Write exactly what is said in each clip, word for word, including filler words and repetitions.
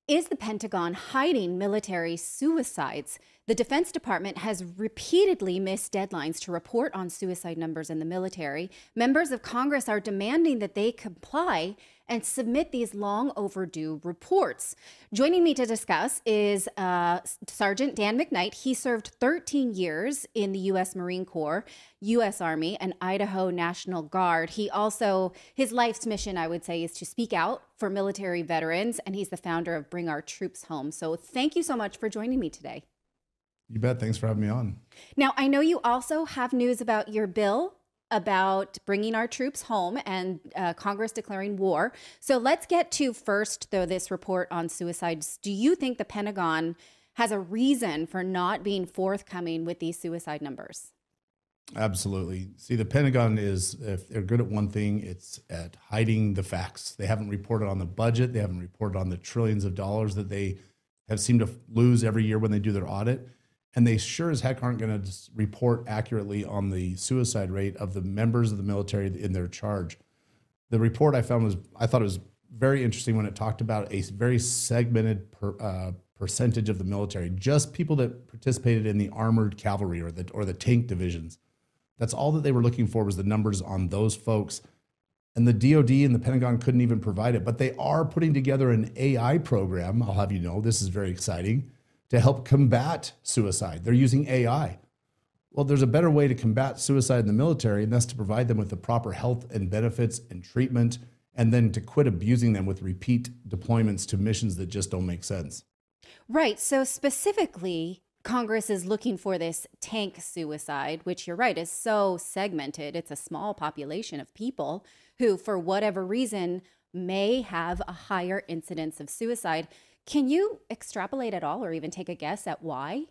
Is the Pentagon hiding military suicides? The Defense Department has repeatedly missed deadlines to report on suicide numbers in the military. Members of Congress are demanding that they comply and submit these long overdue reports. Joining me to discuss is uh, Sergeant Dan McKnight. He served thirteen years in the U S Marine Corps, U S Army, and Idaho National Guard. He also, his life's mission, I would say, is to speak out for military veterans, and he's the founder of Bring Our Troops Home. So thank you so much for joining me today. You bet. Thanks for having me on. Now, I know you also have news about your bill about bringing our troops home and uh, Congress declaring war. So let's get to first, though, this report on suicides. Do you think the Pentagon has a reason for not being forthcoming with these suicide numbers? Absolutely. See, the Pentagon is, if they're good at one thing, it's at hiding the facts. They haven't reported on the budget. They haven't reported on the trillions of dollars that they have seemed to lose every year when they do their audit. And they sure as heck aren't going to report accurately on the suicide rate of the members of the military in their charge. The report I found was, I thought it was very interesting when it talked about a very segmented per, uh, percentage of the military, just people that participated in the armored cavalry or the or the tank divisions. That's all that they were looking for, was the numbers on those folks. And the D O D and the Pentagon couldn't even provide it. But they are putting together an A I program, I'll have you know, this is very exciting, to help combat suicide. They're using A I. Well, there's a better way to combat suicide in the military, and that's to provide them with the proper health and benefits and treatment, and then to quit abusing them with repeat deployments to missions that just don't make sense. Right. So specifically, Congress is looking for this tank suicide, which you're right, is so segmented. It's a small population of people who, for whatever reason, may have a higher incidence of suicide. Can you extrapolate at all or even take a guess at why?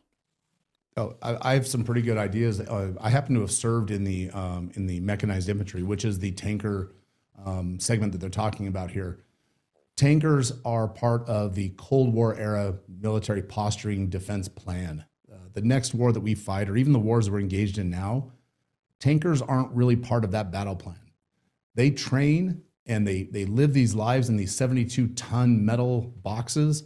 Oh, I, I have some pretty good ideas. Uh, I happen to have served in the um, in the mechanized infantry, which is the tanker um, segment that they're talking about here. Tankers are part of the Cold War era military posturing defense plan. Uh, the next war that we fight, or even the wars that we're engaged in now, tankers aren't really part of that battle plan. They train and they they live these lives in these seventy-two ton metal boxes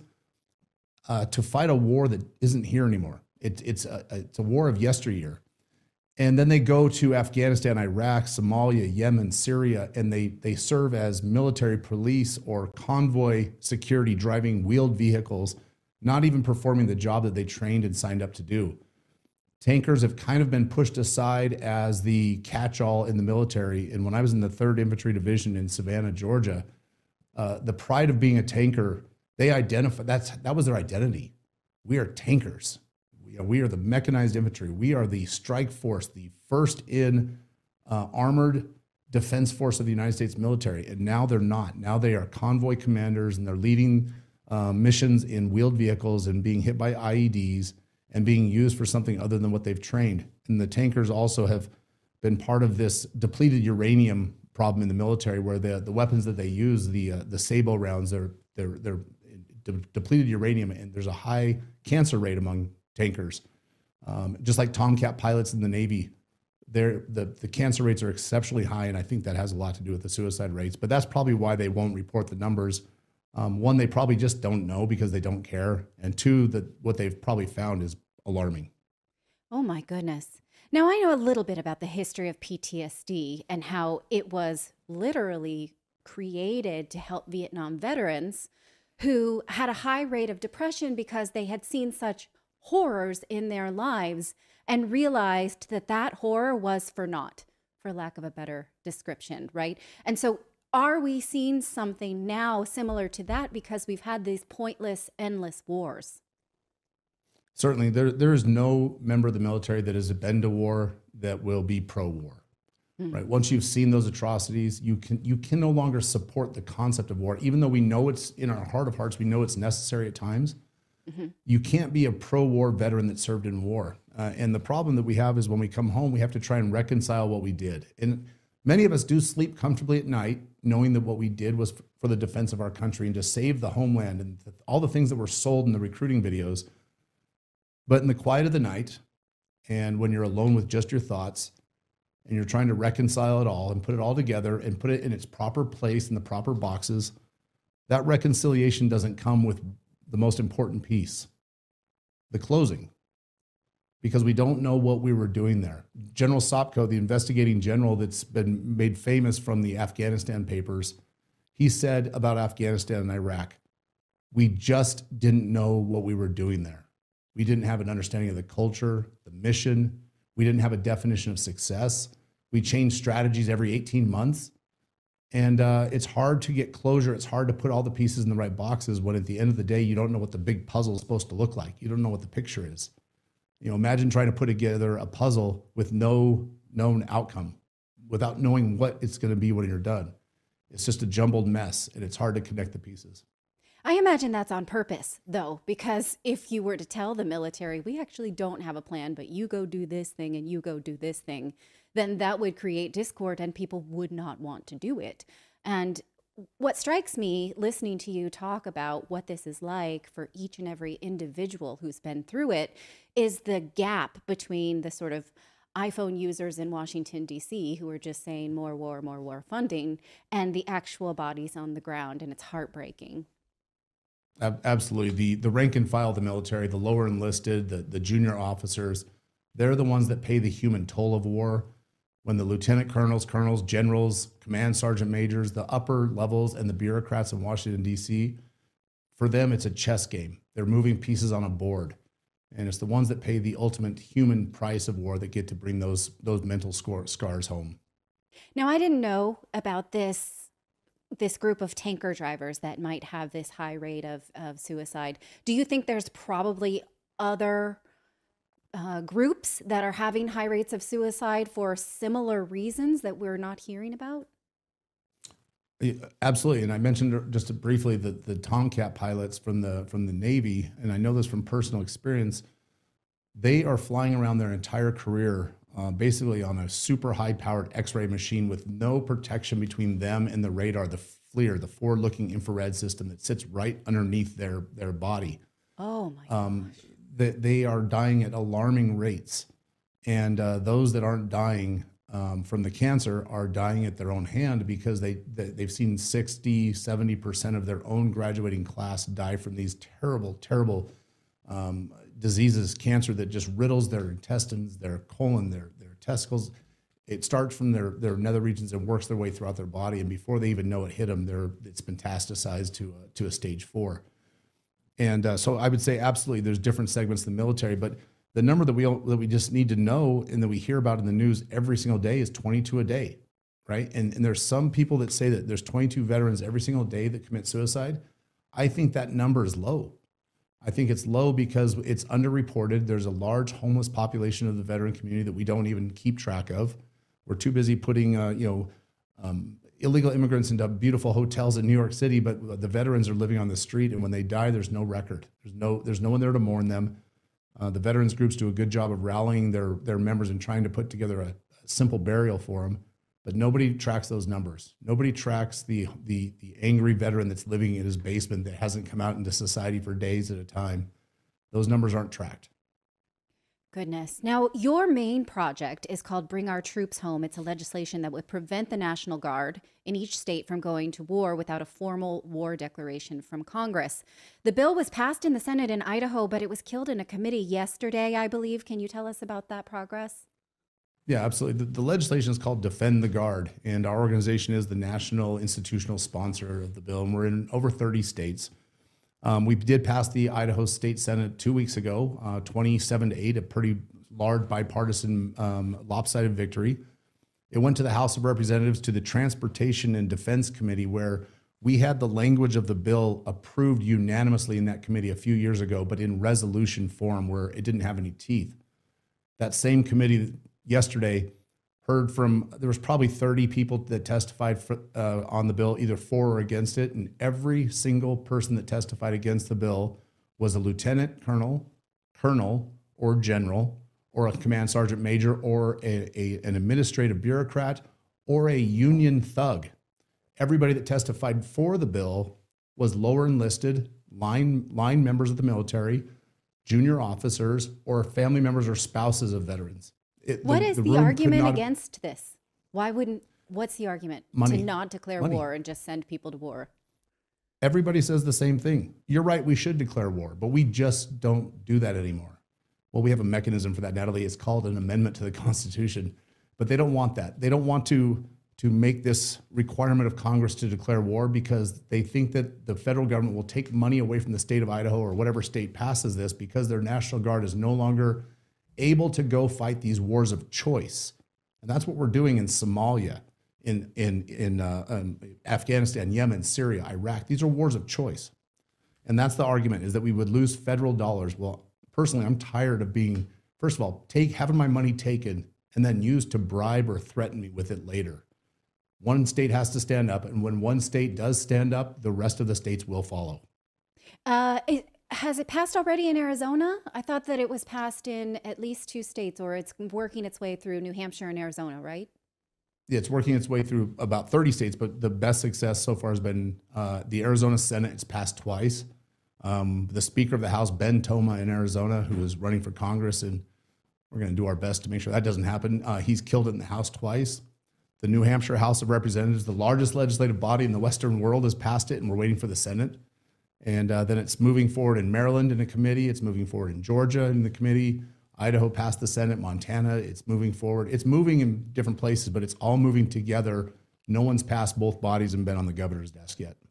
uh, to fight a war that isn't here anymore. It, it's, a, it's a war of yesteryear. And then they go to Afghanistan, Iraq, Somalia, Yemen, Syria, and they, they serve as military police or convoy security, driving wheeled vehicles, not even performing the job that they trained and signed up to do. Tankers have kind of been pushed aside as the catch-all in the military. And when I was in the third Infantry Division in Savannah, Georgia, uh, the pride of being a tanker, they identify, that's, that was their identity. We are tankers. We are, we are the mechanized infantry. We are the strike force, the first in uh, armored defense force of the United States military. And now they're not. Now they are convoy commanders, and they're leading uh, missions in wheeled vehicles and being hit by I E Ds and being used for something other than what they've trained. And the tankers also have been part of this depleted uranium problem in the military, where the, the weapons that they use, the uh, the Sabo rounds, they're they're they're de- depleted uranium, and there's a high cancer rate among tankers. Um, just like Tomcat pilots in the Navy, they're, the the cancer rates are exceptionally high, and I think that has a lot to do with the suicide rates. But that's probably why they won't report the numbers. Um, one, they probably just don't know because they don't care. And two, that what they've probably found is alarming. Oh my goodness. Now, I know a little bit about the history of P T S D and how it was literally created to help Vietnam veterans who had a high rate of depression because they had seen such horrors in their lives and realized that that horror was for naught, for lack of a better description, right? And so are we seeing something now similar to that because we've had these pointless, endless wars? Certainly, there there is no member of the military that has been to war that will be pro-war, mm-hmm. right? Once you've seen those atrocities, you can you can no longer support the concept of war, even though we know it's in our heart of hearts, we know it's necessary at times. Mm-hmm. You can't be a pro-war veteran that served in war. Uh, and the problem that we have is when we come home, we have to try and reconcile what we did. And many of us do sleep comfortably at night, knowing that what we did was for the defense of our country and to save the homeland and all the things that were sold in the recruiting videos. But in the quiet of the night, and when you're alone with just your thoughts, and you're trying to reconcile it all and put it all together and put it in its proper place in the proper boxes, that reconciliation doesn't come with the most important piece, the closing, because we don't know what we were doing there. General Sopko, the investigating general that's been made famous from the Afghanistan papers, he said about Afghanistan and Iraq, we just didn't know what we were doing there. We didn't have an understanding of the culture, the mission. We didn't have a definition of success. We changed strategies every eighteen months. And uh, it's hard to get closure. It's hard to put all the pieces in the right boxes when at the end of the day, you don't know what the big puzzle is supposed to look like. You don't know what the picture is. You know, imagine trying to put together a puzzle with no known outcome, without knowing what it's going to be when you're done. It's just a jumbled mess, and it's hard to connect the pieces. I imagine that's on purpose, though, because if you were to tell the military, we actually don't have a plan, but you go do this thing and you go do this thing, then that would create discord and people would not want to do it. And what strikes me listening to you talk about what this is like for each and every individual who's been through it is the gap between the sort of iPhone users in Washington, D C, who are just saying more war, more war funding, and the actual bodies on the ground. And it's heartbreaking. Absolutely. The the rank and file of the military, the lower enlisted, the, the junior officers, they're the ones that pay the human toll of war. When the lieutenant colonels, colonels, generals, command sergeant majors, the upper levels, and the bureaucrats in Washington, D C, for them, it's a chess game. They're moving pieces on a board. And it's the ones that pay the ultimate human price of war that get to bring those, those mental score, scars home. Now, I didn't know about this this group of tanker drivers that might have this high rate of, of suicide. Do you think there's probably other uh, groups that are having high rates of suicide for similar reasons that we're not hearing about? Absolutely. And I mentioned just briefly the, the Tomcat pilots from the, from the Navy, and I know this from personal experience. They are flying around their entire career Uh, basically on a super high-powered X-ray machine with no protection between them and the radar, the FLIR, the forward-looking infrared system that sits right underneath their their body. Oh my um, gosh. They, they are dying at alarming rates. And uh, those that aren't dying um, from the cancer are dying at their own hand because they, they, they've seen sixty, seventy percent of their own graduating class die from these terrible, terrible um diseases, cancer that just riddles their intestines, their colon, their their testicles. It starts from their their nether regions and works their way throughout their body, and before they even know it hit them, they're it's metastasized to a, to a stage four. And uh, so I would say absolutely, there's different segments of the military, but the number that we that we just need to know and that we hear about in the news every single day is twenty-two a day, right? And and there's some people that say that there's twenty-two veterans every single day that commit suicide. I think that number is low. I think it's low because it's underreported. There's a large homeless population of the veteran community that we don't even keep track of. We're too busy putting, uh, you know, um, illegal immigrants into beautiful hotels in New York City, but the veterans are living on the street, and when they die, there's no record. There's no, there's no one there to mourn them. Uh, the veterans groups do a good job of rallying their their members and trying to put together a, a simple burial for them. But nobody tracks those numbers. Nobody tracks the, the the angry veteran that's living in his basement that hasn't come out into society for days at a time. Those numbers aren't tracked. Goodness. Now, your main project is called Bring Our Troops Home. It's a legislation that would prevent the National Guard in each state from going to war without a formal war declaration from Congress. The bill was passed in the Senate in Idaho, but it was killed in a committee yesterday, I believe. Can you tell us about that progress? Yeah, absolutely. The, the legislation is called Defend the Guard, and our organization is the national institutional sponsor of the bill, and we're in over thirty states. Um, we did pass the Idaho State Senate two weeks ago, uh, twenty-seven to eight, a pretty large bipartisan um, lopsided victory. It went to the House of Representatives to the Transportation and Defense Committee, where we had the language of the bill approved unanimously in that committee a few years ago, but in resolution form where it didn't have any teeth. That same committee yesterday heard from, there was probably thirty people that testified for, uh, on the bill, either for or against it. And every single person that testified against the bill was a lieutenant colonel, colonel, or general, or a command sergeant major, or a, a, an administrative bureaucrat, or a union thug. Everybody that testified for the bill was lower enlisted, line, line members of the military, junior officers, or family members or spouses of veterans. It, what the, is the, the argument against this? Why wouldn't, what's the argument Money. to not declare Money. war and just send people to war? Everybody says the same thing. You're right, we should declare war, but we just don't do that anymore. Well, we have a mechanism for that, Natalie. It's called an amendment to the Constitution, but they don't want that. They don't want to, to make this requirement of Congress to declare war because they think that the federal government will take money away from the state of Idaho or whatever state passes this because their National Guard is no longer able to go fight these wars of choice. And that's what we're doing in Somalia, in in in uh, um, Afghanistan, Yemen, Syria, Iraq. These are wars of choice, and that's the argument: is that we would lose federal dollars. Well, personally, I'm tired of being, first of all, take having my money taken and then used to bribe or threaten me with it later. One state has to stand up, and when one state does stand up, the rest of the states will follow. Uh, it, has it passed already in Arizona? I thought that it was passed in at least two states, or it's working its way through New Hampshire and Arizona, right? It's working its way through about thirty states, but the best success so far has been uh, the Arizona Senate. It's passed twice. Um, the Speaker of the House, Ben Toma in Arizona, who is running for Congress, and we're going to do our best to make sure that doesn't happen. Uh, he's killed it in the House twice. The New Hampshire House of Representatives, the largest legislative body in the Western world, has passed it, and we're waiting for the Senate. And uh, then it's moving forward in Maryland in a committee. It's moving forward in Georgia in the committee. Idaho passed the Senate, Montana, it's moving forward. It's moving in different places, but it's all moving together. No one's passed both bodies and been on the governor's desk yet.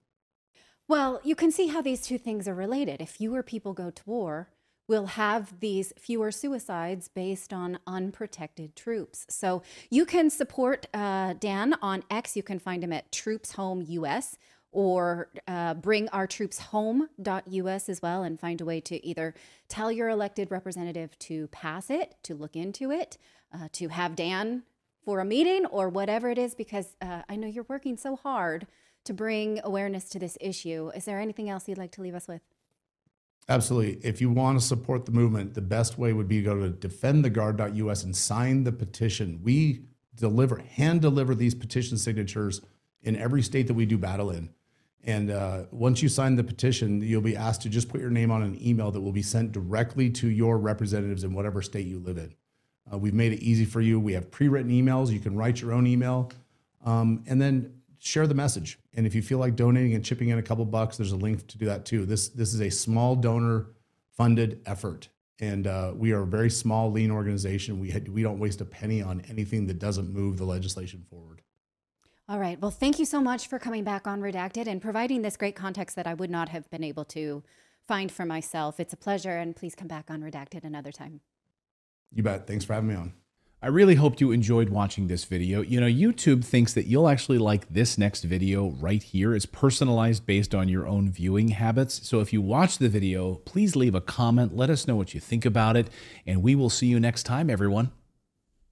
Well, you can see how these two things are related. If fewer people go to war, we'll have these fewer suicides based on unprotected troops. So you can support uh, Dan on X. You can find him at Troops Home U S, or uh, bring our troops home dot U S as well, and find a way to either tell your elected representative to pass it, to look into it, uh, to have Dan for a meeting or whatever it is, because uh, I know you're working so hard to bring awareness to this issue. Is there anything else you'd like to leave us with? Absolutely. If you want to support the movement, the best way would be to go to defend the guard dot U S and sign the petition. We deliver, hand deliver these petition signatures in every state that we do battle in. And uh, once you sign the petition, you'll be asked to just put your name on an email that will be sent directly to your representatives in whatever state you live in. Uh, we've made it easy for you. We have pre-written emails. You can write your own email um, and then share the message. And if you feel like donating and chipping in a couple bucks, there's a link to do that too. This, this is a small donor-funded effort. And uh, we are a very small, lean organization. We, had, we don't waste a penny on anything that doesn't move the legislation forward. All right. Well, thank you so much for coming back on Redacted and providing this great context that I would not have been able to find for myself. It's a pleasure, and please come back on Redacted another time. You bet. Thanks for having me on. I really hope you enjoyed watching this video. You know, YouTube thinks that you'll actually like this next video right here. It's personalized based on your own viewing habits. So if you watch the video, please leave a comment. Let us know what you think about it, and we will see you next time, everyone.